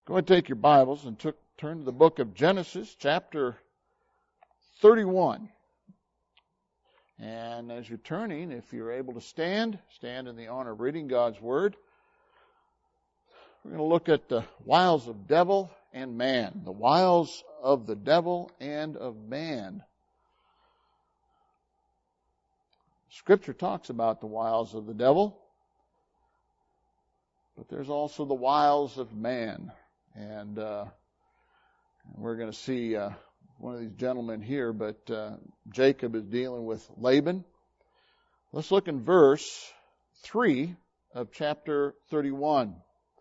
Go ahead and take your Bibles and turn to the book of Genesis, chapter 31. And as you're turning, if you're able to stand in the honor of reading God's Word. We're going to look at the wiles of devil and man. The wiles of the devil and of man. Scripture talks about the wiles of the devil, but there's also the wiles of man. And we're going to see one of these gentlemen here, but Jacob is dealing with Laban. Let's look in verse 3 of chapter 31.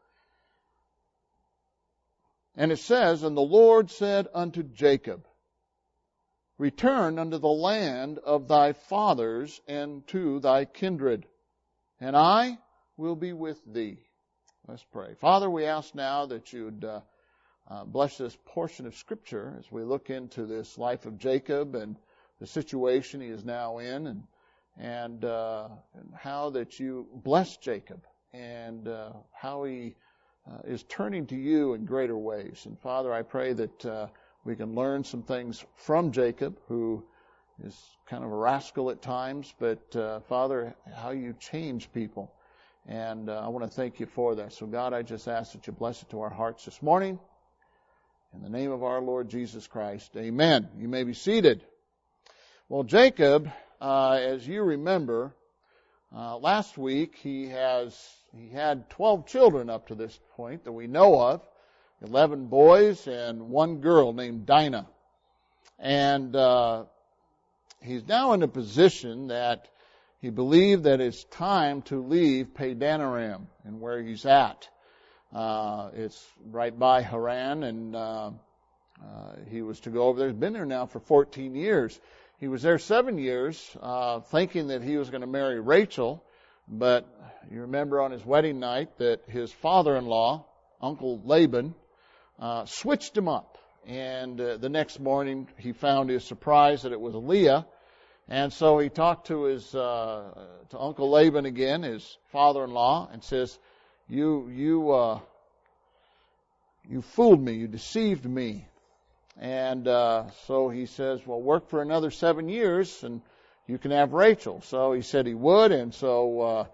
And it says, "And the Lord said unto Jacob, Return unto the land of thy fathers and to thy kindred, and I will be with thee." Let's pray. Father, we ask now that you'd bless this portion of Scripture as we look into this life of Jacob and the situation he is now in, and how that you bless Jacob and how he is turning to you in greater ways. And Father, I pray that we can learn some things from Jacob, who is kind of a rascal at times, but Father, how you change people. And I want to thank you for that. So God, I just ask that you bless it to our hearts this morning. In the name of our Lord Jesus Christ, amen. You may be seated. Well, Jacob, as you remember, last week he had 12 children up to this point that we know of, 11 boys and one girl named Dinah. And he's now in a position that he believed that it's time to leave Padan-aram and where he's at. It's right by Haran, and he was to go over there. He's been there now for 14 years. He was there 7 years, thinking that he was going to marry Rachel, but you remember on his wedding night that his father-in-law, Uncle Laban, switched him up. And the next morning he found his surprise that it was Leah. And so he talked to to Uncle Laban again, his father-in-law, and says, You fooled me, you deceived me. And so he says, well, work for another 7 years and you can have Rachel. So he said he would, and so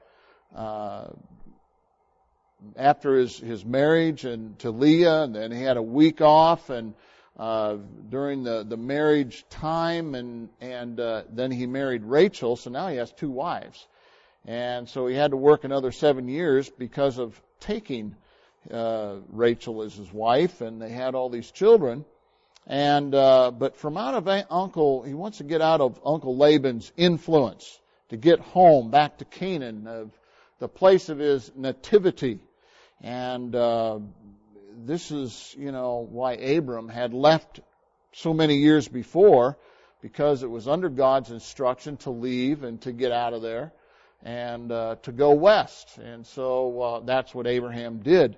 after his marriage and to Leah, and then he had a week off, and during the marriage time, and then he married Rachel, so now he has 2 wives. And so he had to work another 7 years because of taking Rachel as his wife, and they had all these children. And but from out of he wants to get out of Uncle Laban's influence, to get home back to Canaan, the place of his nativity. And this is, why Abram had left so many years before, because it was under God's instruction to leave and to get out of there and to go west. And so that's what Abraham did.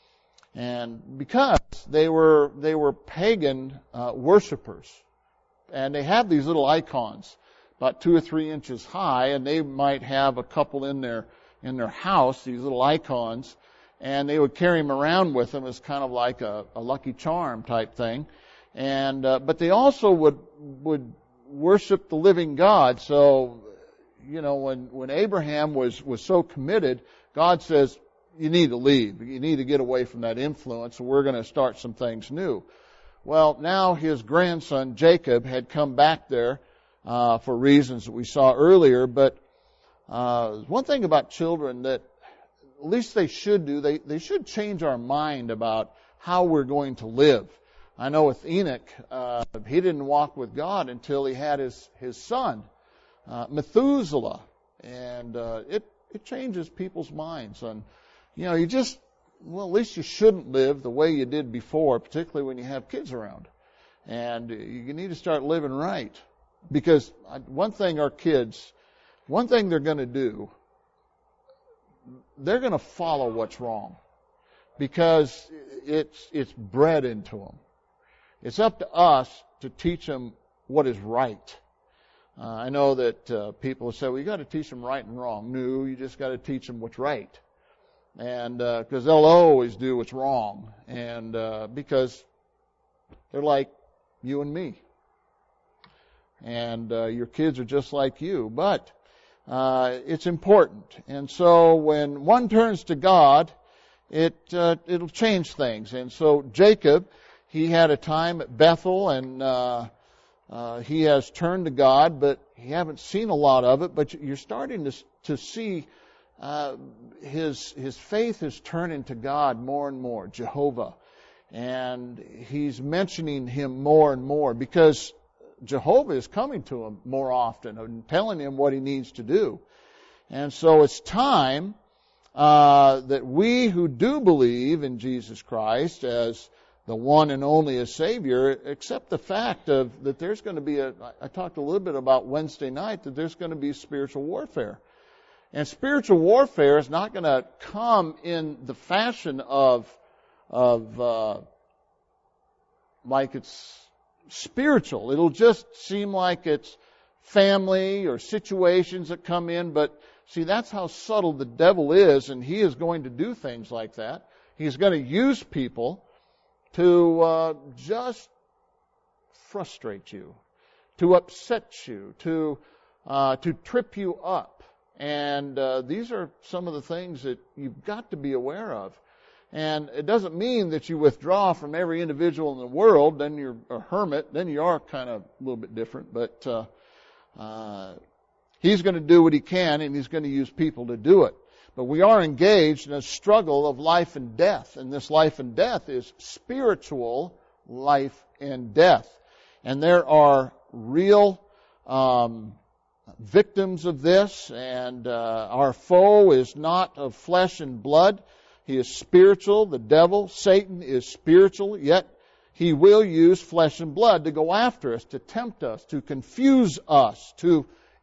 And because they were pagan worshipers, and they have these little icons about 2 or 3 inches high, and they might have a couple in their house, these little icons, and they would carry them around with them as kind of like a Lucky Charm type thing. And but they also would worship the living God. So when Abraham was so committed, God says, you need to leave. You need to get away from that influence, and we're going to start some things new. Well, now his grandson Jacob had come back there for reasons that we saw earlier. But one thing about children that at least they should do, they should change our mind about how we're going to live. I know with Enoch, he didn't walk with God until he had his son, Methuselah. And it changes people's minds on, at least you shouldn't live the way you did before, particularly when you have kids around. And you need to start living right. Because one thing they're going to do, they're going to follow what's wrong. Because it's bred into them. It's up to us to teach them what is right. I know that people say, well, you got to teach them right and wrong. No, you just got to teach them what's right. And because they'll always do what's wrong, and because they're like you and me, and your kids are just like you. But it's important, and so when one turns to God, it'll change things. And so Jacob, he had a time at Bethel, and he has turned to God, but he haven't seen a lot of it. But you're starting to see his faith is turning to God more and more, Jehovah. And he's mentioning him more and more because Jehovah is coming to him more often and telling him what he needs to do. And so it's time that we who do believe in Jesus Christ as the one and only as Savior accept the fact that there's going to be I talked a little bit about Wednesday night, that there's going to be spiritual warfare. And spiritual warfare is not going to come in the fashion of like it's spiritual. It'll just seem like it's family or situations that come in. But see, that's how subtle the devil is, and he is going to do things like that. He's going to use people to just frustrate you, to upset you, to trip you up. And these are some of the things that you've got to be aware of. And it doesn't mean that you withdraw from every individual in the world, then you're a hermit, then you are kind of a little bit different. But he's going to do what he can, and he's going to use people to do it. But we are engaged in a struggle of life and death. And this life and death is spiritual life and death. And there are real victims of this, and our foe is not of flesh and blood. He is spiritual. The devil, Satan, is spiritual, yet he will use flesh and blood to go after us, to tempt us, to confuse us, to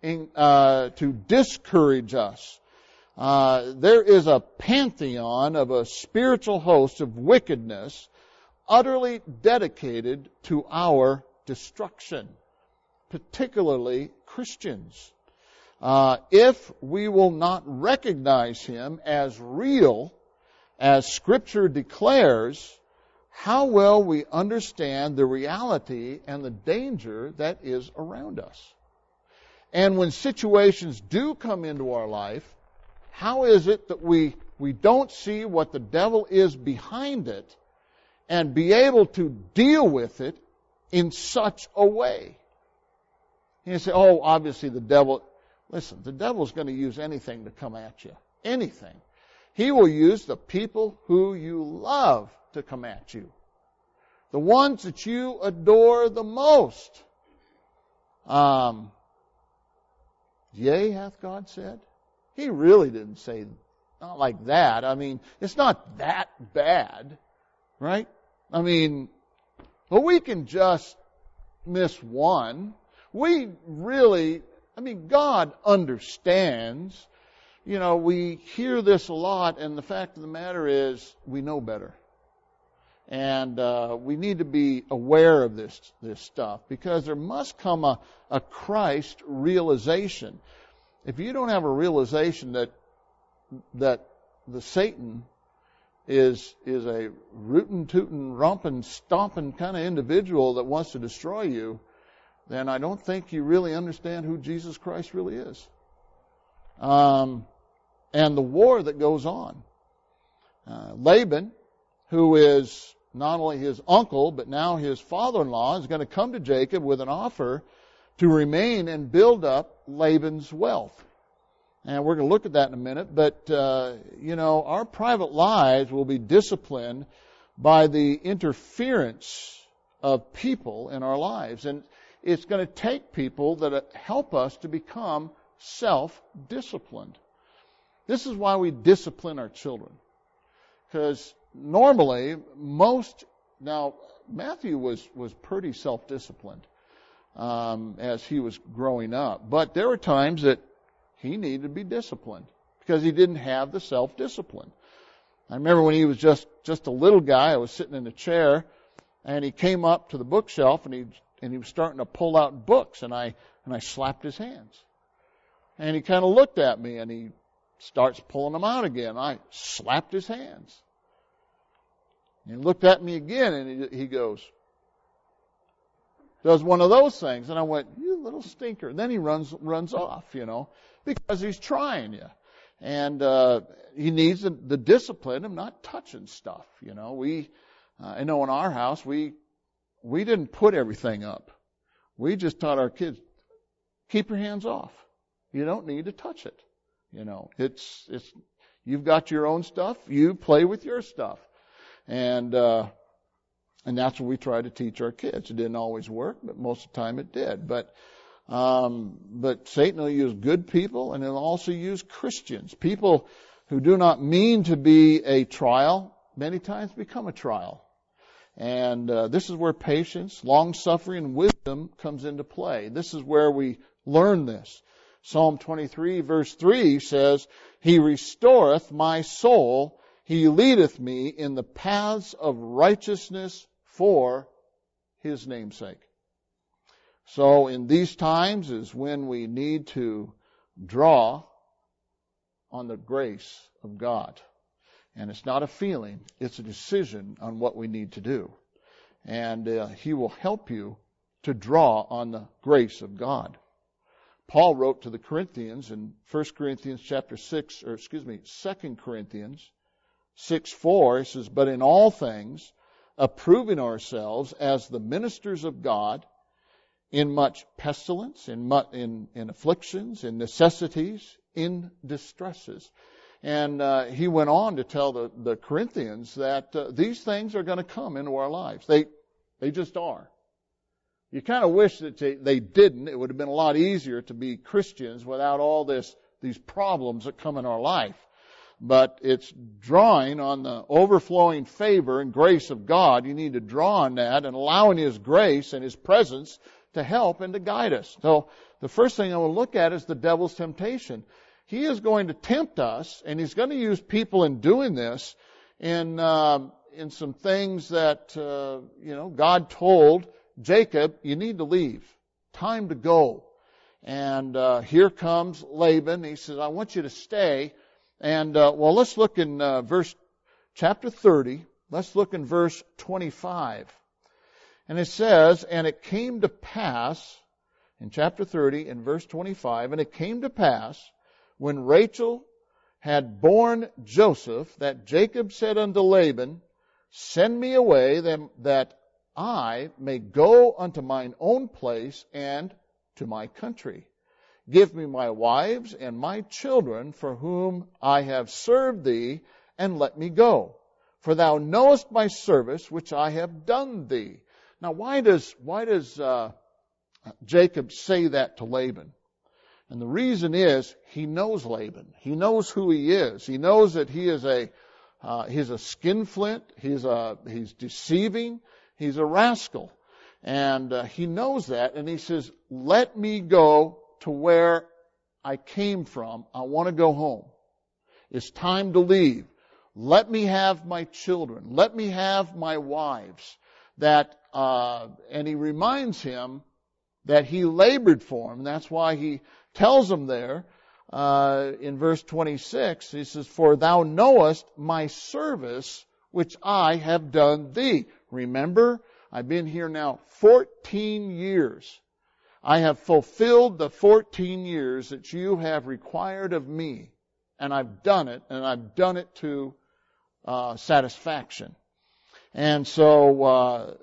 discourage us. There is a pantheon of a spiritual host of wickedness utterly dedicated to our destruction, particularly Christians. If we will not recognize him as real, as Scripture declares, how will we understand the reality and the danger that is around us? And when situations do come into our life, how is it that we don't see what the devil is behind it and be able to deal with it in such a way? You say, oh, obviously the devil... Listen, the devil's going to use anything to come at you. Anything. He will use the people who you love to come at you. The ones that you adore the most. Yea, hath God said? He really didn't say, not like that. I mean, it's not that bad, right? I mean, but we can just miss one. We really, God understands. You know, we hear this a lot, and the fact of the matter is, we know better. And we need to be aware of this stuff, because there must come a Christ realization. If you don't have a realization that the Satan is a rootin', tootin', rompin', stompin' kind of individual that wants to destroy you, then I don't think you really understand who Jesus Christ really is. And the war that goes on. Laban, who is not only his uncle, but now his father-in-law, is going to come to Jacob with an offer to remain and build up Laban's wealth. And we're going to look at that in a minute. But, our private lives will be disciplined by the interference of people in our lives. And it's going to take people that help us to become self-disciplined. This is why we discipline our children. Because normally, now Matthew was pretty self-disciplined as he was growing up. But there were times that he needed to be disciplined because he didn't have the self-discipline. I remember when he was just a little guy, I was sitting in a chair, and he came up to the bookshelf, and he was starting to pull out books, and I slapped his hands. And he kind of looked at me, and he starts pulling them out again. I slapped his hands. He looked at me again, and he goes, does one of those things. And I went, you little stinker. And then he runs off, because he's trying you. And he needs the discipline of not touching stuff. I know in our house, we didn't put everything up. We just taught our kids, keep your hands off. You don't need to touch it. It's you've got your own stuff. You play with your stuff. And that's what we try to teach our kids. It didn't always work, but most of the time it did. But Satan will use good people, and he'll also use Christians. People who do not mean to be a trial, many times become a trial. And this is where patience, long-suffering, and wisdom comes into play. This is where we learn this. Psalm 23, verse 3 says, He restoreth my soul. He leadeth me in the paths of righteousness for His name's sake. So in these times is when we need to draw on the grace of God. And it's not a feeling, it's a decision on what we need to do. And He will help you to draw on the grace of God. Paul wrote to the Corinthians in 2 Corinthians 6:4, he says, But in all things, approving ourselves as the ministers of God, in much pestilence, in afflictions, in necessities, in distresses. And he went on to tell the Corinthians that these things are going to come into our lives. They just are. You kind of wish that they didn't. It would have been a lot easier to be Christians without all these problems that come in our life. But it's drawing on the overflowing favor and grace of God. You need to draw on that and allowing His grace and His presence to help and to guide us. So the first thing I will look at is the devil's temptation. He is going to tempt us, and he's going to use people in doing this in some things that God told Jacob, you need to leave. Time to go. And here comes Laban. He says, I want you to stay. And let's look in chapter 30. Let's look in verse 25. And it says, And it came to pass, in chapter 30, in verse 25, And it came to pass, when Rachel had borne Joseph, that Jacob said unto Laban, Send me away, that I may go unto mine own place and to my country. Give me my wives and my children, for whom I have served thee, and let me go. For thou knowest my service, which I have done thee. Now, why does Jacob say that to Laban? And the reason is he knows Laban. He knows who he is. He knows that he's a skinflint. He's deceiving. He's a rascal. And he knows that. And he says, let me go to where I came from. I want to go home. It's time to leave. Let me have my children. Let me have my wives. And he reminds him that he labored for him. And that's why he tells him there in verse 26, he says, For thou knowest my service which I have done thee. Remember, I've been here now 14 years. I have fulfilled the 14 years that you have required of me. And I've done it, and I've done it to satisfaction. And so,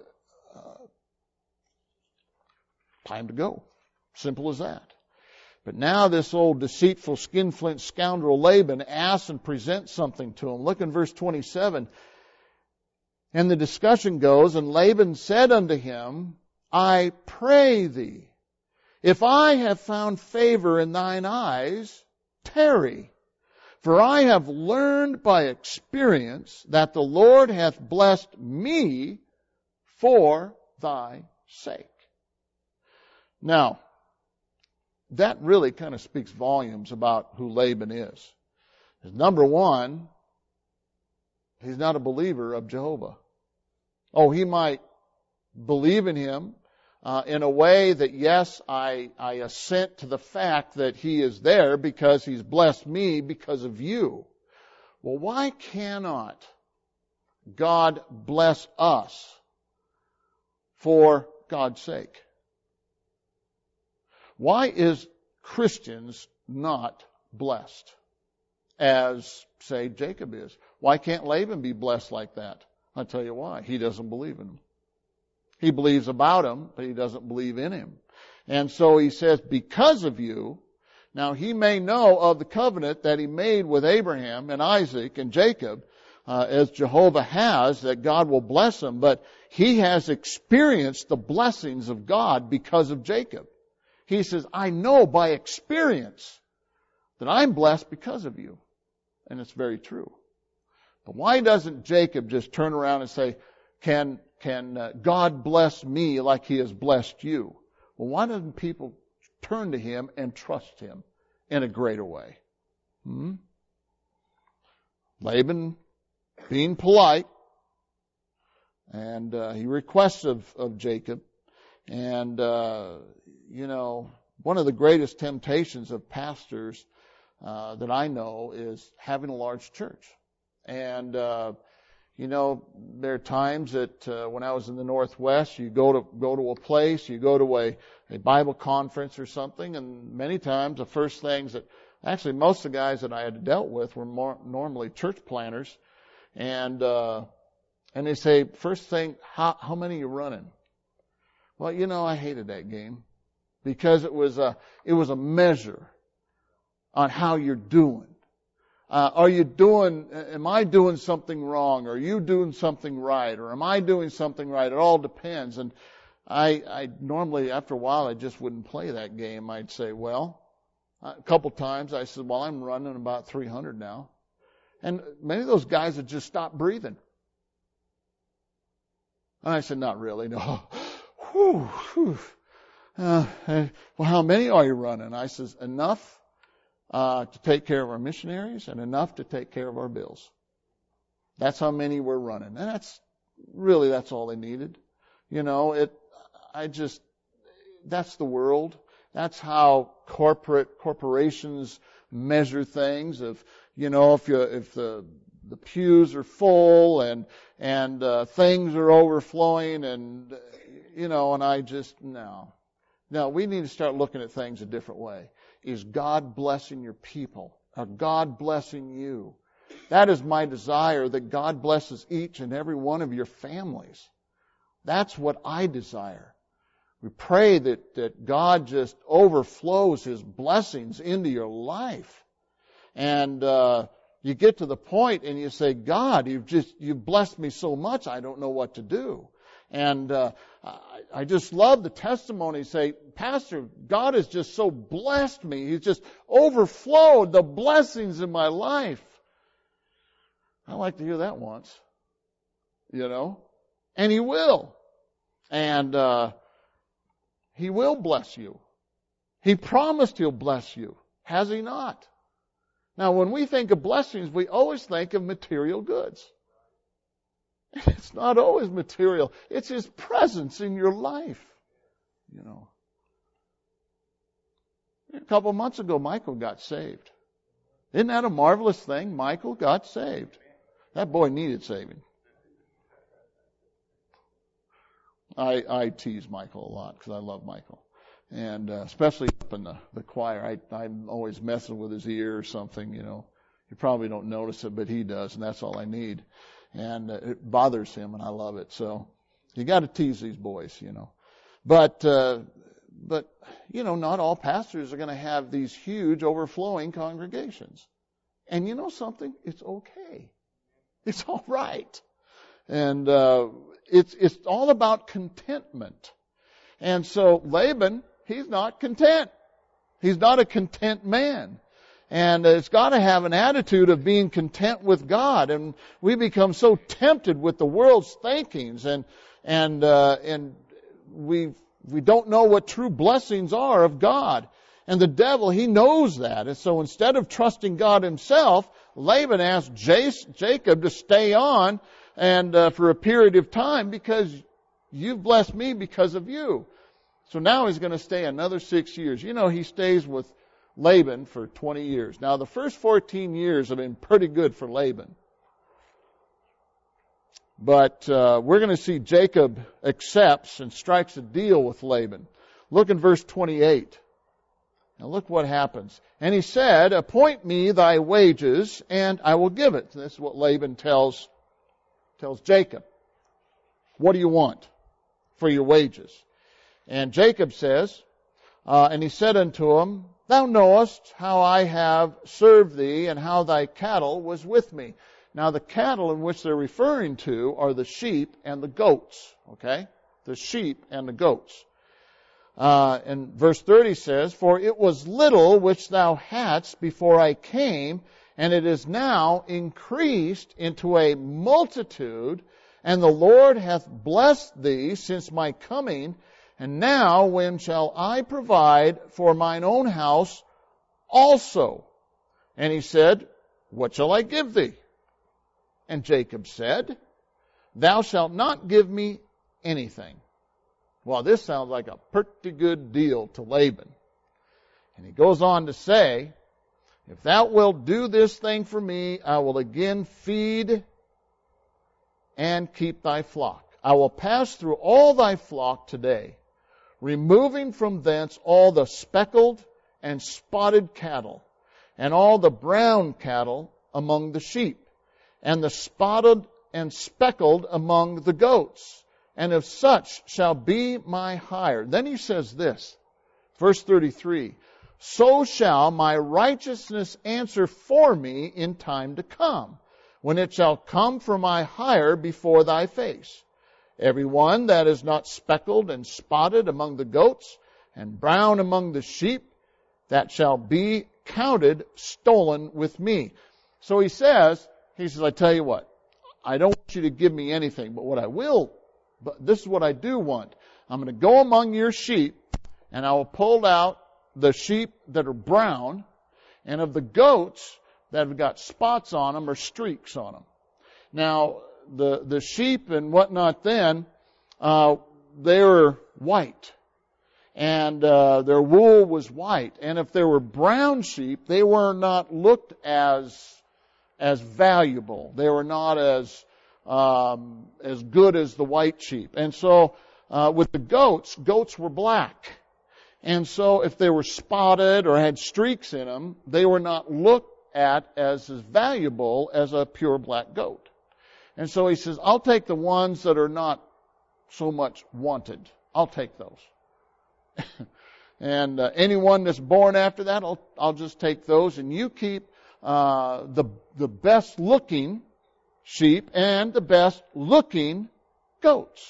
time to go. Simple as that. But now this old deceitful skinflint scoundrel Laban asks and presents something to him. Look in verse 27. And the discussion goes, And Laban said unto him, I pray thee, if I have found favor in thine eyes, tarry. For I have learned by experience that the Lord hath blessed me for thy sake. Now, that really kind of speaks volumes about who Laban is. Number one, he's not a believer of Jehovah. Oh, he might believe in him in a way that, yes, I assent to the fact that He is there because He's blessed me because of you. Well, why cannot God bless us for God's sake? Why is Christians not blessed as, say, Jacob is? Why can't Laban be blessed like that? I'll tell you why. He doesn't believe in Him. He believes about Him, but he doesn't believe in Him. And so he says, because of you, now he may know of the covenant that he made with Abraham and Isaac and Jacob, as Jehovah has, that God will bless him, but he has experienced the blessings of God because of Jacob. He says, I know by experience that I'm blessed because of you. And it's very true. But why doesn't Jacob just turn around and say, can God bless me like He has blessed you? Well, why doesn't people turn to Him and trust Him in a greater way? Laban being polite, and he requests of Jacob. And, one of the greatest temptations of pastors that I know is having a large church. And, there are times that when I was in the Northwest, you go to a place, you go to a Bible conference or something, and many times the first things that, actually most of the guys that I had dealt with were normally church planners, and they say, first thing, how many are you running? Well, I hated that game because it was a measure on how you're doing. Am I doing something wrong? Are you doing something right? Or am I doing something right? It all depends. And I normally, after a while, I just wouldn't play that game. I'd say, a couple times I said, I'm running about 300 now. And many of those guys had just stopped breathing. And I said, not really, no. How many are you running? I says, enough to take care of our missionaries and enough to take care of our bills. That's how many we're running. And that's all they needed. That's the world. That's how corporations measure things. If the pews are full and things are overflowing and I just, no. No, we need to start looking at things a different way. Is God blessing your people? Or God blessing you? That is my desire, that God blesses each and every one of your families. That's what I desire. We pray that God just overflows His blessings into your life. And you get to the point and you say, God, you've blessed me so much, I don't know what to do. And I just love the testimony. Say, Pastor, God has just so blessed me. He's just overflowed the blessings in my life. I like to hear that once, and He will. And He will bless you. He promised He'll bless you. Has He not? Now, when we think of blessings, we always think of material goods. It's not always material. It's His presence in your life. A couple of months ago, Michael got saved. Isn't that a marvelous thing? Michael got saved. That boy needed saving. I tease Michael a lot because I love Michael. And especially up in the choir. I'm always messing with his ear or something, You probably don't notice it, but he does, and that's all I need. And it bothers him, and I love it. So you got to tease these boys, But not all pastors are going to have these huge overflowing congregations. And you know something? It's okay. It's all right. And it's all about contentment. And so Laban, he's not content. He's not a content man. And it's got to have an attitude of being content with God. And we become so tempted with the world's thinkings, and we don't know what true blessings are of God. And the devil, he knows that. And so instead of trusting God Himself, Laban asked Jacob to stay on and for a period of time because you've blessed me because of you. So now he's going to stay another 6 years. You know, he stays with Laban for 20 years. Now, the first 14 years have been pretty good for Laban. But we're going to see Jacob accepts and strikes a deal with Laban. Look in verse 28. Now look what happens. And he said, appoint me thy wages, and I will give it. This is what Laban tells Jacob. What do you want for your wages? And Jacob says, and he said unto him, thou knowest how I have served thee, and how thy cattle was with me. Now the cattle in which they're referring to are the sheep and the goats. Okay? The sheep and the goats. And verse 30 says, for it was little which thou hadst before I came, and it is now increased into a multitude, and the Lord hath blessed thee since my coming. And now when shall I provide for mine own house also? And he said, what shall I give thee? And Jacob said, thou shalt not give me anything. Well, this sounds like a pretty good deal to Laban. And he goes on to say, if thou wilt do this thing for me, I will again feed and keep thy flock. I will pass through all thy flock today, removing from thence all the speckled and spotted cattle, and all the brown cattle among the sheep, and the spotted and speckled among the goats. And if such shall be my hire. Then he says this, verse 33, so shall my righteousness answer for me in time to come, when it shall come for my hire before thy face. Every one that is not speckled and spotted among the goats, and brown among the sheep, that shall be counted stolen with me. So he says, I tell you what, I don't want you to give me anything, but this is what I do want. I'm going to go among your sheep, and I will pull out the sheep that are brown, and of the goats that have got spots on them or streaks on them. Now, the sheep and whatnot then, they were white. And their wool was white. And if they were brown sheep, they were not looked as valuable. They were not as good as the white sheep. And so with the goats were black. And so if they were spotted or had streaks in them, they were not looked at as valuable as a pure black goat. And so he says, I'll take the ones that are not so much wanted. I'll take those. And anyone that's born after that, I'll just take those. And you keep the best looking sheep and the best looking goats.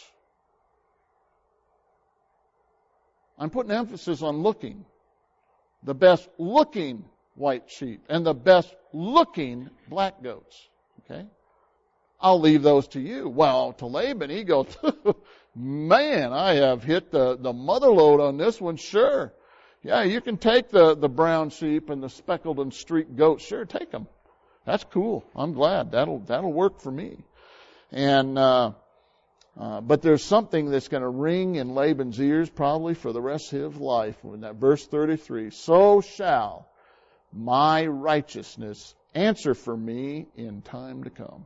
I'm putting emphasis on looking. The best looking white sheep and the best looking black goats. Okay? I'll leave those to you. Well, to Laban, he goes, man, I have hit the mother load on this one, sure. Yeah, you can take the brown sheep and the speckled and streaked goats. Sure, take them. That's cool. I'm glad. That'll work for me. And but there's something that's going to ring in Laban's ears probably for the rest of his life. In that verse 33, so shall my righteousness answer for me in time to come.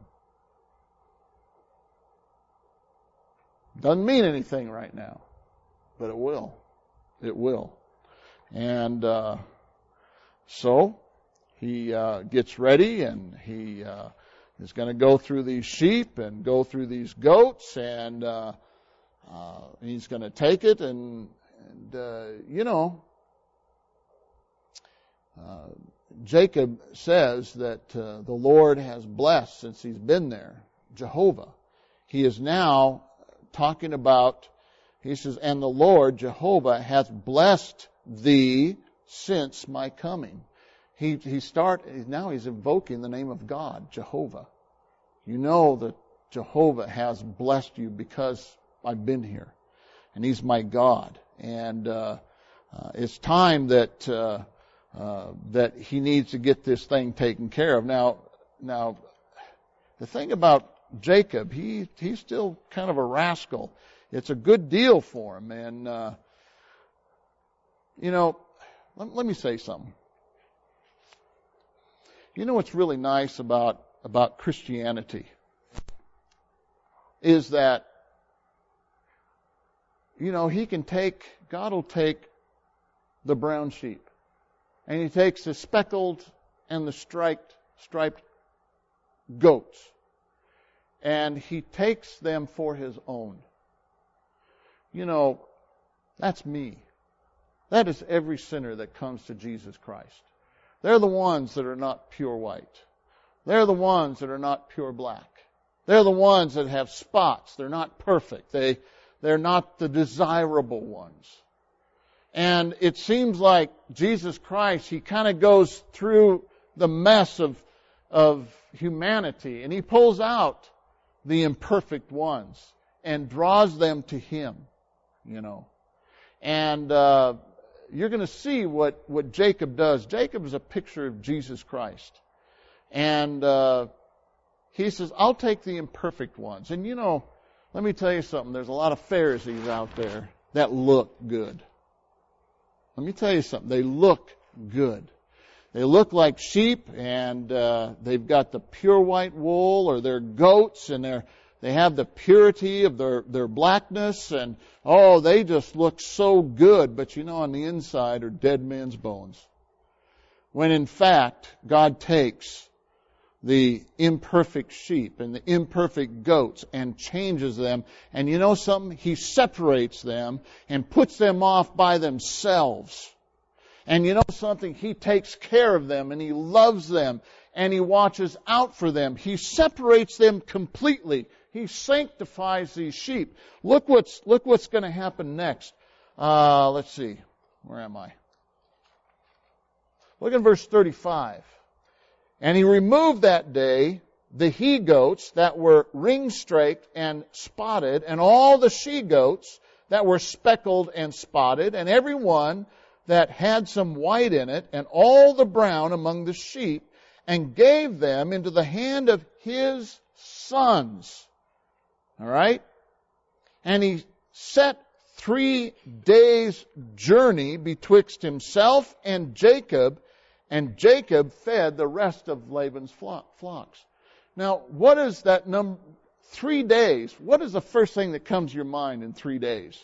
Doesn't mean anything right now, but it will. It will. And so he gets ready, and he is going to go through these sheep and go through these goats, and he's going to take it, and Jacob says that the Lord has blessed since he's been there, Jehovah. He is now talking about, he says, and the Lord, Jehovah, hath blessed thee since my coming. Now he's invoking the name of God, Jehovah. You know that Jehovah has blessed you because I've been here, and he's my God. And it's time that he needs to get this thing taken care of. Now, the thing about Jacob, he's still kind of a rascal. It's a good deal for him, and You know, let me say something. You know what's really nice about Christianity is that, you know, God will take the brown sheep, and He takes the speckled and the striped goats, and He takes them for His own. You know, that's me. That is every sinner that comes to Jesus Christ. They're the ones that are not pure white. They're the ones that are not pure black. They're the ones that have spots. They're not perfect. They're not the desirable ones. And it seems like Jesus Christ, He kind of goes through the mess of humanity, and He pulls out the imperfect ones and draws them to Him, you know. And you're going to see what Jacob does. Jacob is a picture of Jesus Christ. And he says, I'll take the imperfect ones. And you know, let me tell you something. There's a lot of Pharisees out there that look good. Let me tell you something. They look good. They look like sheep, and they've got the pure white wool, or they're goats, and they have the purity of their blackness, and they just look so good. But you know, on the inside are dead men's bones. When in fact, God takes the imperfect sheep and the imperfect goats and changes them. And you know something? He separates them and puts them off by themselves. And you know something? He takes care of them, and He loves them, and He watches out for them. He separates them completely. He sanctifies these sheep. Look what's going to happen next. Let's see. Where am I? Look at verse 35. And He removed that day the he-goats that were ring-straked and spotted, and all the she-goats that were speckled and spotted, and every one that had some white in it, and all the brown among the sheep, and gave them into the hand of His sons. All right? And He set 3 days' journey betwixt Himself and Jacob fed the rest of Laban's flocks. Now, what is that number? 3 days. What is the first thing that comes to your mind in 3 days?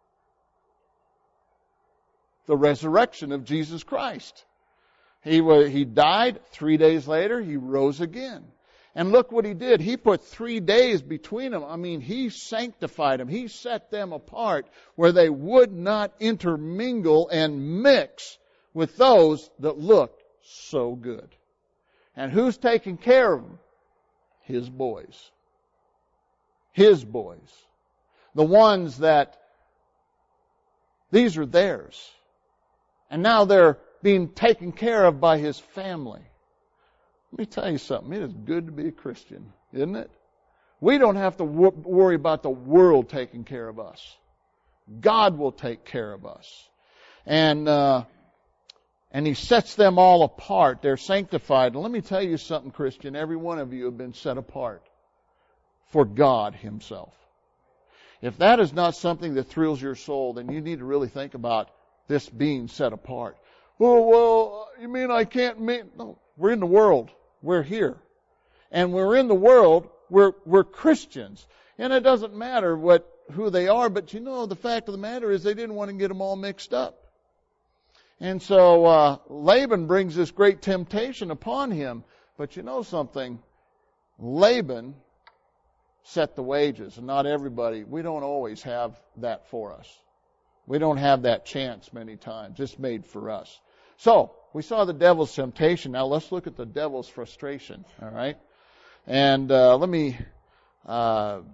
The resurrection of Jesus Christ. He died. 3 days later, He rose again. And look what He did. He put 3 days between them. I mean, He sanctified them. He set them apart where they would not intermingle and mix with those that looked so good. And who's taking care of them? His boys. His boys. The ones that, these are theirs. And now they're being taken care of by His family. Let me tell you something. It is good to be a Christian, isn't it? We don't have to worry about the world taking care of us. God will take care of us. And He sets them all apart. They're sanctified. And let me tell you something, Christian. Every one of you have been set apart for God Himself. If that is not something that thrills your soul, then you need to really think about this being set apart. Well, you mean I can't meet? No, we're in the world. We're here. And we're in the world. We're Christians. And it doesn't matter who they are, but you know, the fact of the matter is they didn't want to get them all mixed up. And so Laban brings this great temptation upon him. But you know something? Laban set the wages, and not everybody. We don't always have that for us. We don't have that chance many times. It's made for us. So, we saw the devil's temptation. Now let's look at the devil's frustration. All right? And let me... now,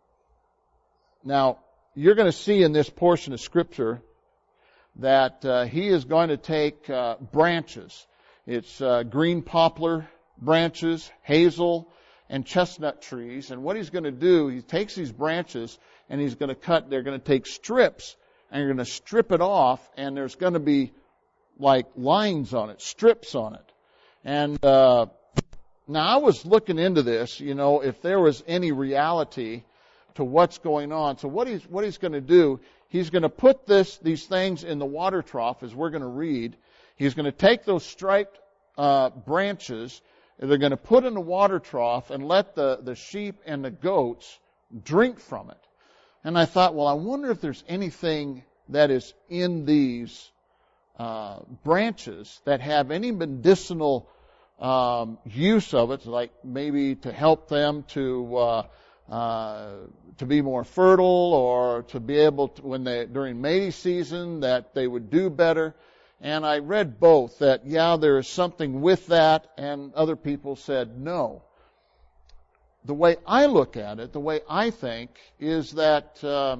you're going to see in this portion of Scripture that he is going to take branches. It's green poplar branches, hazel, and chestnut trees. And what he's going to do, he takes these branches and he's going to they're going to take strips, and you're going to strip it off, and there's going to be like lines on it, strips on it. And now I was looking into this, if there was any reality to what's going on. So what he's going to do, he's going to put these things in the water trough, as we're going to read. He's going to take those striped branches, and they're going to put in the water trough and let the sheep and the goats drink from it. And I thought, well, I wonder if there's anything that is in these branches that have any medicinal use of it, like maybe to help them to be more fertile, or to be able to, during mating season, that they would do better. And I read both, that there is something with that, and other people said no. The way I look at it, the way I think, is that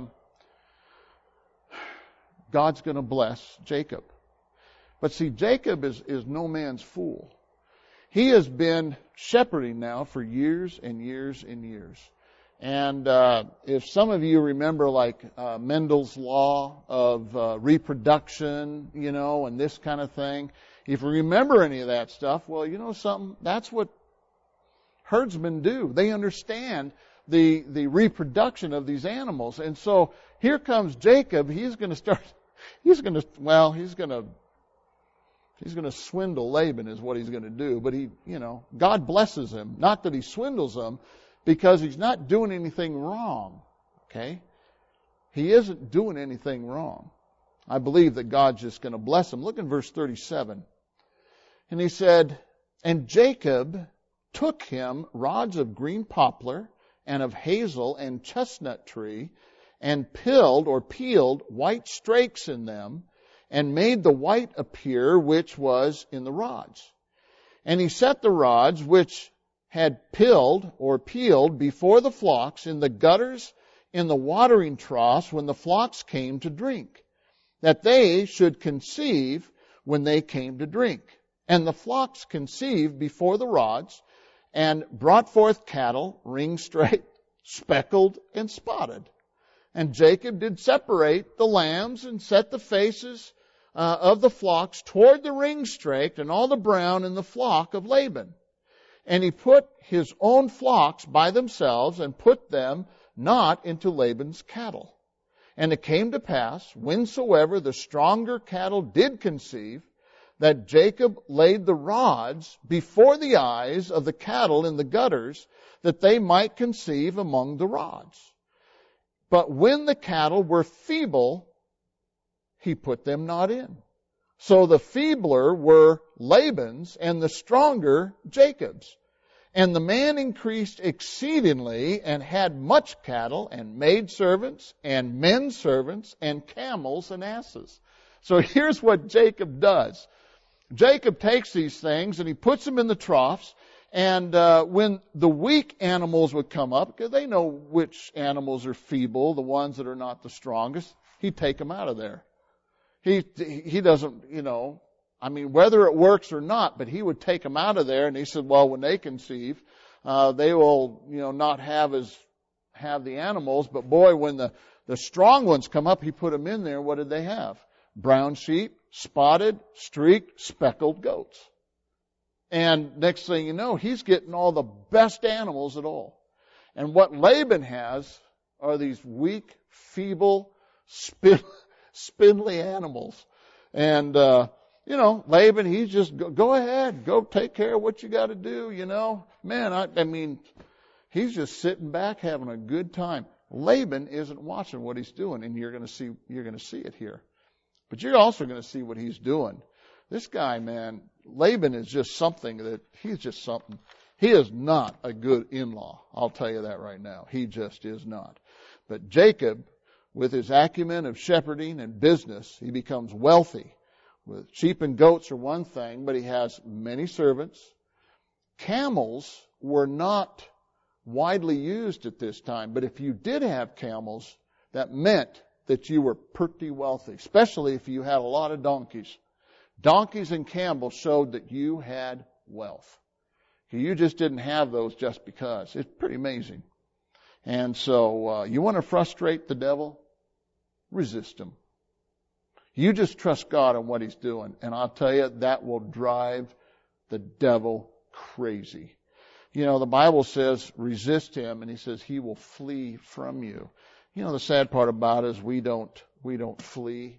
God's going to bless Jacob. But see, Jacob is no man's fool. He has been shepherding now for years and years and years. And if some of you remember, like Mendel's law of reproduction, and this kind of thing, if you remember any of that stuff, well, you know something, that's what herdsmen do. They understand the reproduction of these animals. And so here comes Jacob. He's going to swindle Laban, is what he's going to do. But God blesses him. Not that he swindles him, because he's not doing anything wrong. Okay? He isn't doing anything wrong. I believe that God's just going to bless him. Look in verse 37. And he said, "And Jacob took him rods of green poplar and of hazel and chestnut tree, and peeled white strakes in them, and made the white appear which was in the rods. And he set the rods which had peeled before the flocks in the gutters in the watering troughs when the flocks came to drink, that they should conceive when they came to drink. And the flocks conceived before the rods, and brought forth cattle, ring-straight, speckled, and spotted. And Jacob did separate the lambs, and set the faces of the flocks toward the ring-straked, and all the brown in the flock of Laban. And he put his own flocks by themselves, and put them not into Laban's cattle. And it came to pass, whensoever the stronger cattle did conceive, that Jacob laid the rods before the eyes of the cattle in the gutters, that they might conceive among the rods. But when the cattle were feeble, he put them not in. So the feebler were Laban's, and the stronger Jacob's. And the man increased exceedingly, and had much cattle, and maidservants, and men servants, and camels and asses. So here's what Jacob does. Jacob takes these things, and he puts them in the troughs, and when the weak animals would come up, because they know which animals are feeble, the ones that are not the strongest, he'd take them out of there. He doesn't, whether it works or not, but he would take them out of there, and he said, well, when they conceive, they will, not have the animals, but boy, when the strong ones come up, he put them in there. What did they have? Brown sheep, spotted, streaked, speckled goats. And next thing you know, he's getting all the best animals at all. And what Laban has are these weak, feeble, spindly animals. And, Laban, he's just, go ahead, go take care of what you got to do, Man, he's just sitting back having a good time. Laban isn't watching what he's doing, and you're going to see it here. But you're also going to see what he's doing. This guy, man, Laban is just something he's just something. He is not a good in-law. I'll tell you that right now. He just is not. But Jacob, with his acumen of shepherding and business, he becomes wealthy. With sheep and goats are one thing, but he has many servants. Camels were not widely used at this time, but if you did have camels, that meant that you were pretty wealthy, especially if you had a lot of donkeys. Donkeys and camels showed that you had wealth. You just didn't have those just because. It's pretty amazing. And so you want to frustrate the devil? Resist him. You just trust God on what he's doing. And I'll tell you, that will drive the devil crazy. The Bible says resist him, and he says he will flee from you. The sad part about it is we don't flee.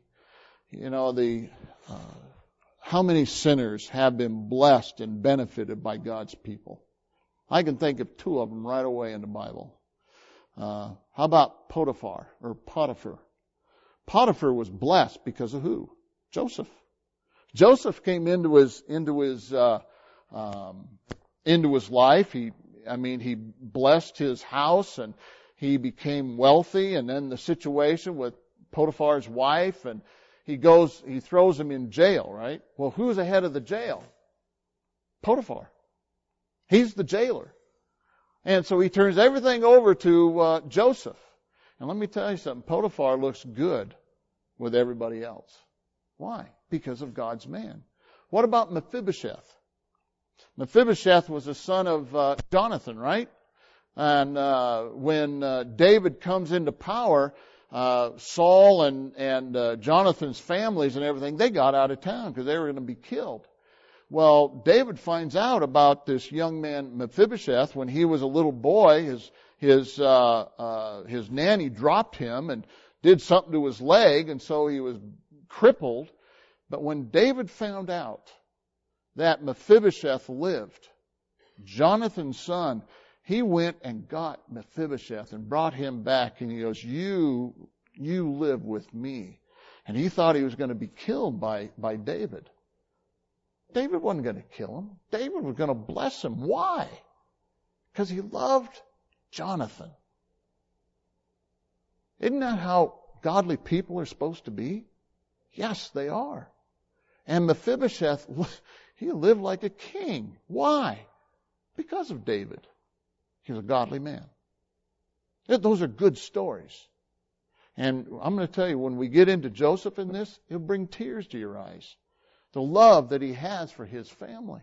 How many sinners have been blessed and benefited by God's people? I can think of 2 of them right away in the Bible. How about Potiphar? Potiphar was blessed because of who? Joseph. Joseph came into his life. He blessed his house, and he became wealthy. And then the situation with Potiphar's wife, and he throws him in jail, right? Well, who's the head of the jail? Potiphar. He's the jailer. And so he turns everything over to Joseph. And let me tell you something. Potiphar looks good with everybody else. Why? Because of God's man. What about Mephibosheth? Mephibosheth was the son of Jonathan, right? And when David comes into power, Saul and Jonathan's families and everything, they got out of town because they were going to be killed. Well, David finds out about this young man Mephibosheth when he was a little boy. His nanny dropped him and did something to his leg, and so he was crippled. But when David found out that Mephibosheth lived, Jonathan's son, he went and got Mephibosheth and brought him back, and he goes, you live with me. And he thought he was going to be killed by David. David wasn't going to kill him. David was going to bless him. Why? Because he loved Jonathan. Isn't that how godly people are supposed to be? Yes, they are. And Mephibosheth, he lived like a king. Why? Because of David. He's a godly man. Those are good stories. And I'm going to tell you, when we get into Joseph in this, it'll bring tears to your eyes. The love that he has for his family.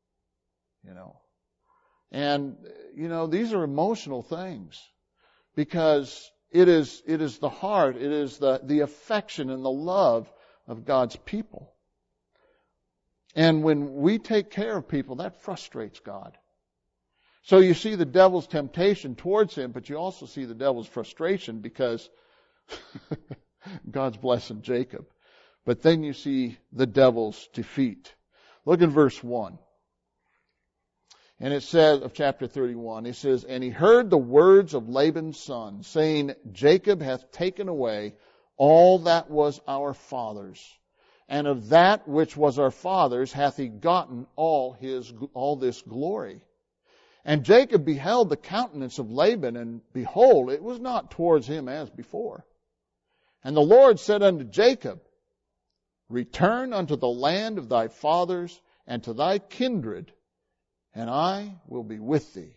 And, these are emotional things. Because it is the heart, it is the affection and the love of God's people. And when we take care of people, that frustrates God. So you see the devil's temptation towards him, but you also see the devil's frustration because God's blessing Jacob. But then you see the devil's defeat. Look at verse 1. And it says, of chapter 31, it says, "And he heard the words of Laban's son, saying, Jacob hath taken away all that was our father's, and of that which was our father's hath he gotten all this glory. And Jacob beheld the countenance of Laban, and behold, it was not towards him as before. And the Lord said unto Jacob, Return unto the land of thy fathers and to thy kindred, and I will be with thee.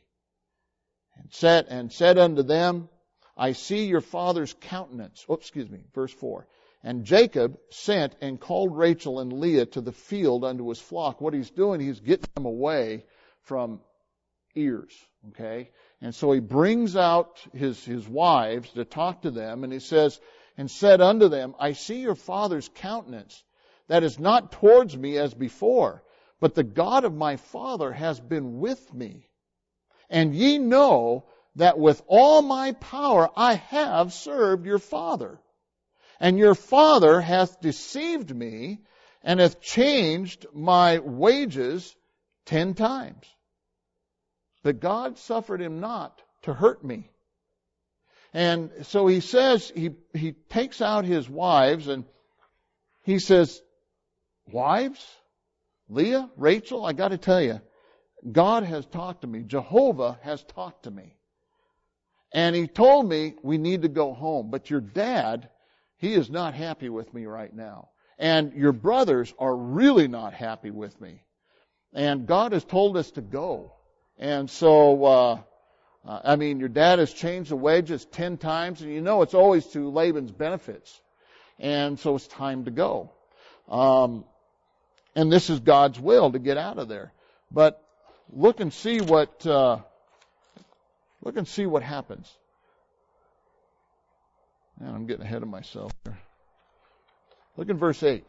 And said unto them, I see your father's countenance." Verse 4. "And Jacob sent and called Rachel and Leah to the field unto his flock." What he's doing, he's getting them away from ears. Okay? And so he brings out his wives to talk to them, and he says, "And said unto them, I see your father's countenance, that is not towards me as before, but the God of my father has been with me. And ye know that with all my power I have served your father. And your father hath deceived me, and hath changed my wages 10 times. But God suffered him not to hurt me." And so he says, he takes out his wives, and he says, "Wives, Leah, Rachel, I got to tell you, God has talked to me. Jehovah has talked to me. And he told me we need to go home. But your dad, he is not happy with me right now. And your brothers are really not happy with me. And God has told us to go. And so, your dad has changed the wages 10 times. And it's always to Laban's benefits. And so it's time to go. And this is God's will to get out of there. But look and see what happens. Man, I'm getting ahead of myself here. Look in verse 8.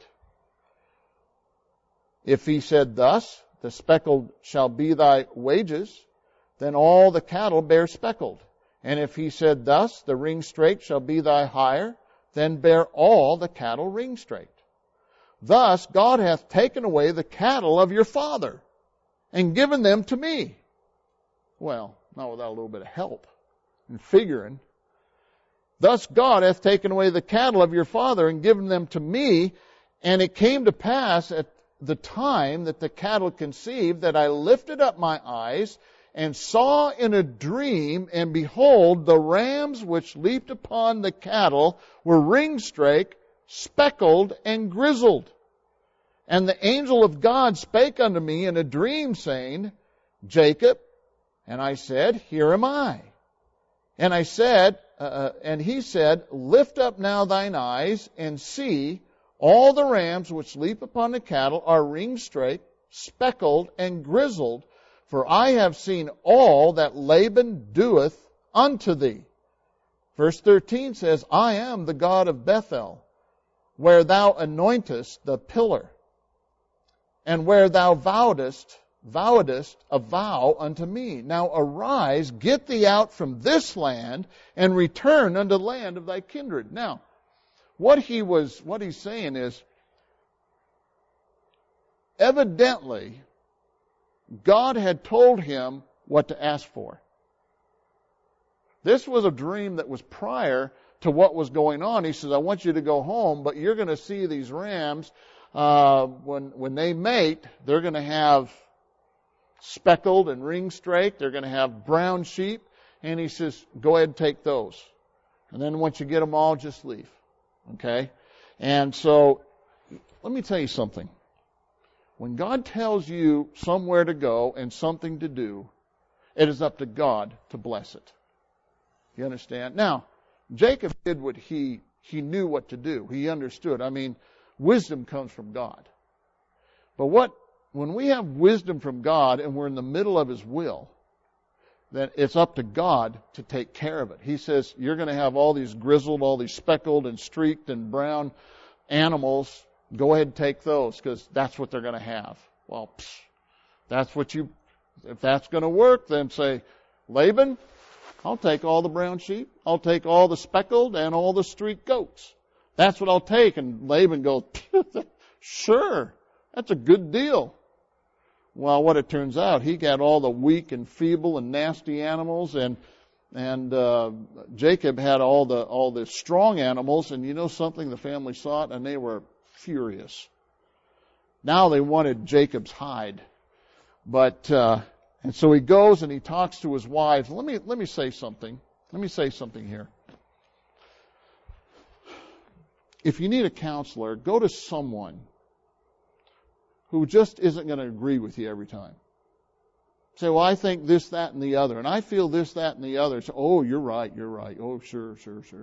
"If he said thus, the speckled shall be thy wages, then all the cattle bear speckled. And if he said thus, the ring-straight shall be thy hire, then bear all the cattle ring-straight. Thus God hath taken away the cattle of your father, and given them to me. Well, not without a little bit of help in figuring. Thus God hath taken away the cattle of your father, and given them to me. And it came to pass at the time that the cattle conceived, that I lifted up my eyes, and saw in a dream, and behold, the rams which leaped upon the cattle were ring-straight, speckled, and grizzled. And the angel of God spake unto me in a dream, saying, Jacob. And I said, Here am I. And I said, and he said, Lift up now thine eyes, and see, all the rams which leap upon the cattle are ring-straight, speckled, and grizzled. For I have seen all that Laban doeth unto thee. Verse 13 says, I am the God of Bethel, where thou anointest the pillar, and where thou vowedest a vow unto me. Now arise, get thee out from this land, and return unto the land of thy kindred. Now, what he's saying is, evidently, God had told him what to ask for. This was a dream that was prior to what was going on. He says, I want you to go home, but you're going to see these rams, when they mate, they're going to have speckled and ring-straight. They're going to have brown sheep. And he says, go ahead and take those. And then once you get them all, just leave. Okay? And so, let me tell you something. When God tells you somewhere to go and something to do, it is up to God to bless it. You understand? Now, Jacob did what he knew what to do. He understood. I mean, wisdom comes from God. But when we have wisdom from God and we're in the middle of His will, then it's up to God to take care of it. He says, you're going to have all these grizzled, all these speckled and streaked and brown animals. Go ahead and take those, because that's what they're going to have. Well, if that's going to work, then say, Laban, I'll take all the brown sheep. I'll take all the speckled and all the streaked goats. That's what I'll take. And Laban goes, sure, that's a good deal. Well, what it turns out, he got all the weak and feeble and nasty animals, and Jacob had all the strong animals. And you know something? The family saw it, and they were furious. Now they wanted Jacob's hide. But and so he goes and he talks to his wives. Let me say something. Let me say something here. If you need a counselor, go to someone who just isn't going to agree with you every time. Say, well, I think this, that, and the other, and I feel this, that, and the other. So, oh, you're right. Oh, sure.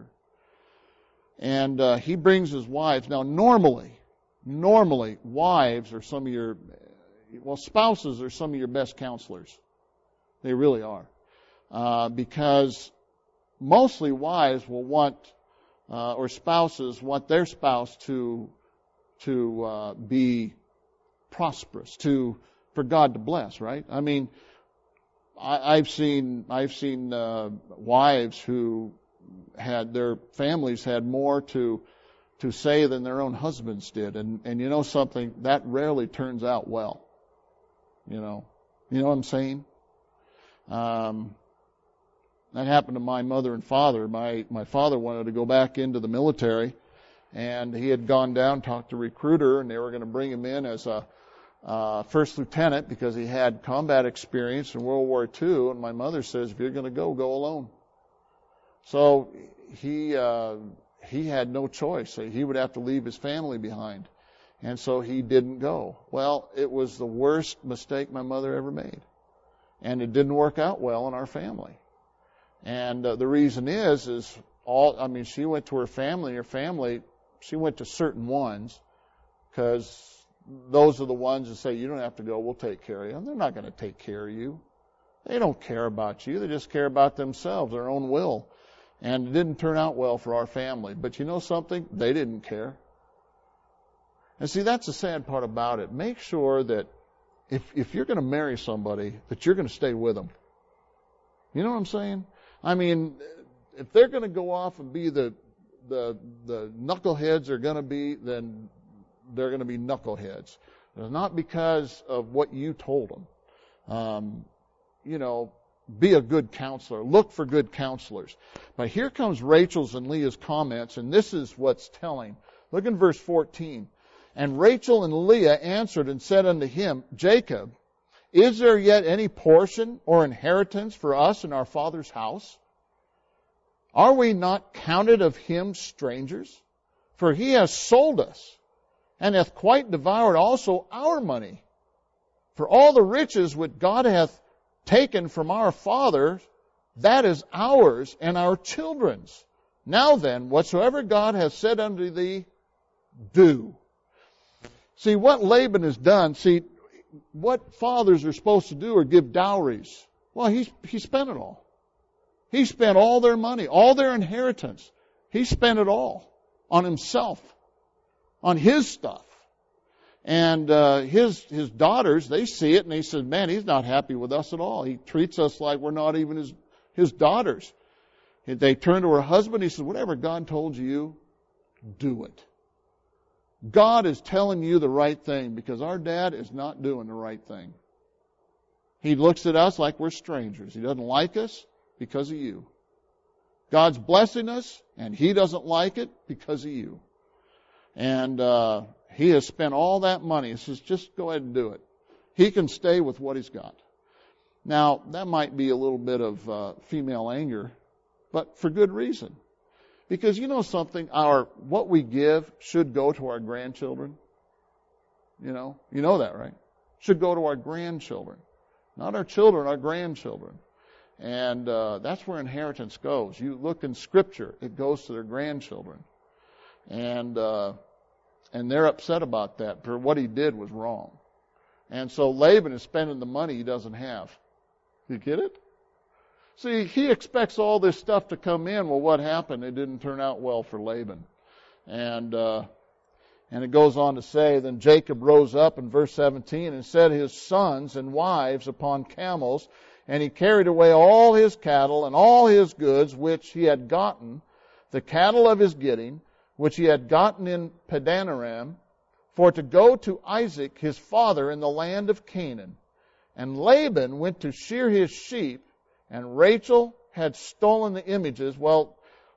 And he brings his wives. Now, normally, wives are spouses are some of your best counselors. They really are. Because mostly wives will want, or spouses want their spouse to be prosperous, for God to bless, right? I mean, I've seen wives who had their families had more to say than their own husbands did, and you know something, that rarely turns out well. You know what I'm saying? That happened to my mother and father. My father wanted to go back into the military, and he had gone down, talked to a recruiter, and they were going to bring him in as a first lieutenant because he had combat experience in World War II. And my mother says, if you're going to go alone. So he had no choice. He would have to leave his family behind. And so he didn't go. Well, it was the worst mistake my mother ever made. And it didn't work out well in our family. And the reason is she went to her family, she went to certain ones, because those are the ones that say, you don't have to go, we'll take care of you. And they're not going to take care of you. They don't care about you. They just care about themselves, their own will. And it didn't turn out well for our family. But you know something? They didn't care. And see, that's the sad part about it. Make sure that if you're going to marry somebody, that you're going to stay with them. You know what I'm saying? I mean, if they're going to go off and be the knuckleheads they're going to be, then they're going to be knuckleheads. It's not because of what you told them. Be a good counselor. Look for good counselors. But here comes Rachel's and Leah's comments, and this is what's telling. Look in verse 14. And Rachel and Leah answered and said unto him, Jacob, is there yet any portion or inheritance for us in our father's house? Are we not counted of him strangers? For he has sold us, and hath quite devoured also our money. For all the riches which God hath taken from our father, that is ours and our children's. Now then, whatsoever God hath said unto thee, do. See, what Laban has done, what fathers are supposed to do are give dowries. Well, he spent it all. He spent all their money, all their inheritance. He spent it all on himself, on his stuff. And his daughters, they see it and they said, man, he's not happy with us at all. He treats us like we're not even his daughters. They turn to her husband. He says, whatever God told you, do it. God is telling you the right thing because our dad is not doing the right thing. He looks at us like we're strangers. He doesn't like us because of you. God's blessing us and he doesn't like it because of you. And he has spent all that money. He says, just go ahead and do it. He can stay with what he's got. Now, that might be a little bit of female anger, but for good reason. Because you know something, what we give should go to our grandchildren. You know that, right? Should go to our grandchildren. Not our children, our grandchildren. And that's where inheritance goes. You look in Scripture, it goes to their grandchildren. And they're upset about that, for what he did was wrong. And so Laban is spending the money he doesn't have. You get it? See, he expects all this stuff to come in. Well, what happened? It didn't turn out well for Laban. And it goes on to say, then Jacob rose up in verse 17 and set his sons and wives upon camels, and he carried away all his cattle and all his goods which he had gotten, the cattle of his getting, which he had gotten in Padanaram, for to go to Isaac his father in the land of Canaan. And Laban went to shear his sheep, and Rachel had stolen the images. Well,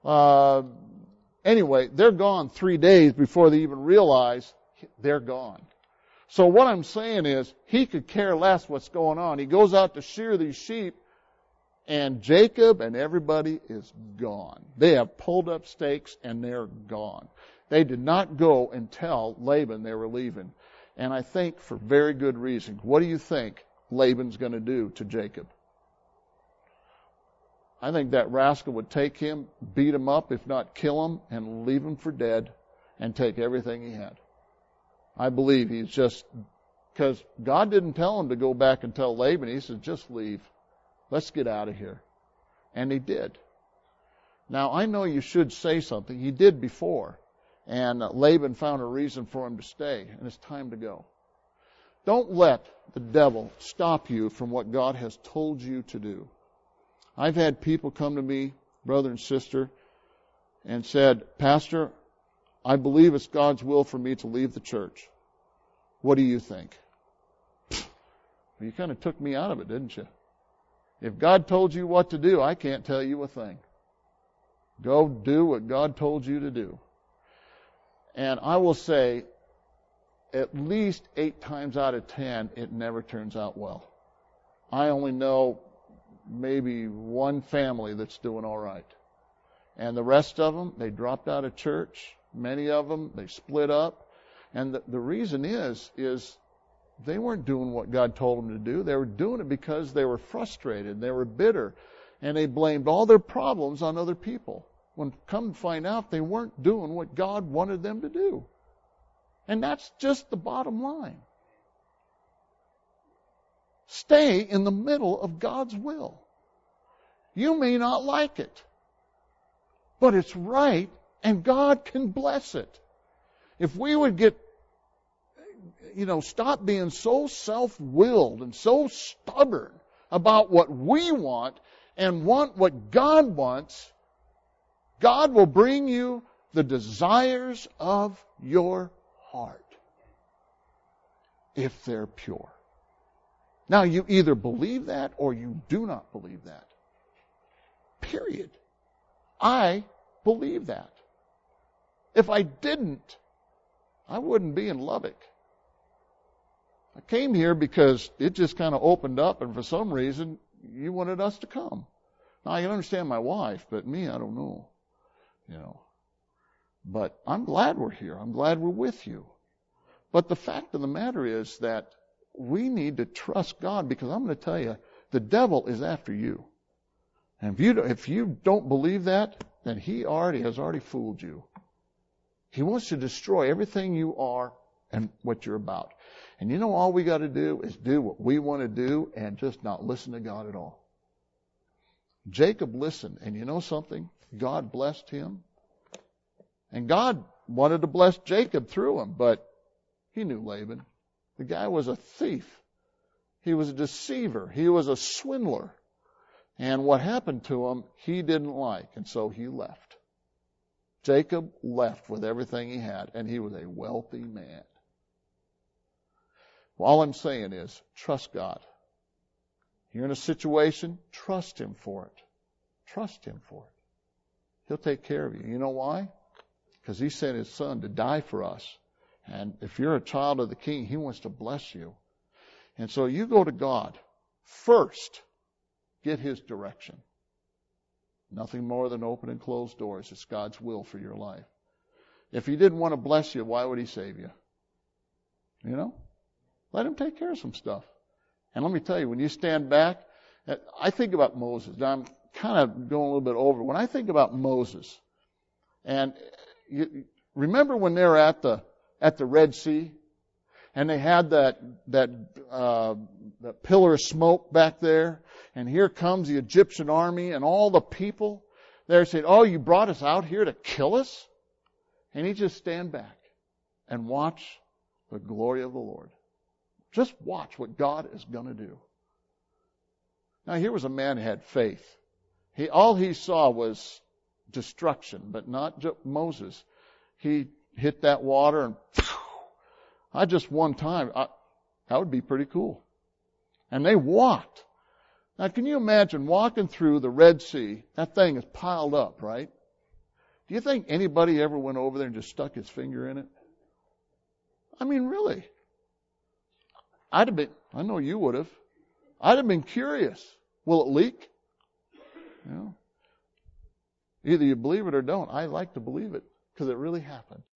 anyway, they're gone 3 days before they even realize they're gone. So what I'm saying is, he could care less what's going on. He goes out to shear these sheep, and Jacob and everybody is gone. They have pulled up stakes, and they're gone. They did not go and tell Laban they were leaving. And I think for very good reason. What do you think Laban's going to do to Jacob? I think that rascal would take him, beat him up, if not kill him, and leave him for dead, and take everything he had. I believe he's just, because God didn't tell him to go back and tell Laban. He said, just leave. Let's get out of here. And he did. Now, I know you should say something. He did before. And Laban found a reason for him to stay, and it's time to go. Don't let the devil stop you from what God has told you to do. I've had people come to me, brother and sister, and said, Pastor, I believe it's God's will for me to leave the church. What do you think? You kind of took me out of it, didn't you? If God told you what to do, I can't tell you a thing. Go do what God told you to do. And I will say, at least 8 times out of 10, it never turns out well. I only know maybe one family that's doing all right. And the rest of them, they dropped out of church. Many of them, they split up. And the reason is they weren't doing what God told them to do. They were doing it because they were frustrated. They were bitter. And they blamed all their problems on other people. When come to find out, they weren't doing what God wanted them to do. And that's just the bottom line. Stay in the middle of God's will. You may not like it, but it's right, and God can bless it. If we would get, stop being so self-willed and so stubborn about what we want and want what God wants, God will bring you the desires of your heart if they're pure. Now, you either believe that or you do not believe that. Period. I believe that. If I didn't, I wouldn't be in Lubbock. I came here because it just kind of opened up, and for some reason, you wanted us to come. Now, I can understand my wife, but me, I don't know. But I'm glad we're here. I'm glad we're with you. But the fact of the matter is that we need to trust God, because I'm going to tell you, the devil is after you. And if you don't believe that, then he has already fooled you. He wants to destroy everything you are and what you're about. And all we got to do is do what we want to do and just not listen to God at all. Jacob listened, and you know something? God blessed him. And God wanted to bless Jacob through him, but he knew Laban. The guy was a thief. He was a deceiver. He was a swindler. And what happened to him, he didn't like, and so he left. Jacob left with everything he had, and he was a wealthy man. Well, all I'm saying is, trust God. You're in a situation, trust Him for it. Trust Him for it. He'll take care of you. You know why? Because He sent His Son to die for us. And if you're a child of the King, He wants to bless you. And so you go to God. First, get His direction. Nothing more than open and closed doors. It's God's will for your life. If He didn't want to bless you, why would He save you? Let Him take care of some stuff. And let me tell you, when you stand back, I think about Moses. Now, I'm kind of going a little bit over. When I think about Moses, and you remember when they were at the Red Sea, and they had that pillar of smoke back there, and here comes the Egyptian army and all the people there saying, "Oh, you brought us out here to kill us?" And he just stand back and watch the glory of the Lord. Just watch what God is going to do. Now, here was a man who had faith. All he saw was destruction, but not Moses. He hit that water and one time, that would be pretty cool. And they walked. Now, can you imagine walking through the Red Sea? That thing is piled up, right? Do you think anybody ever went over there and just stuck his finger in it? I mean, really? I know you would have. I'd have been curious. Will it leak? Either you believe it or don't. I like to believe it because it really happened.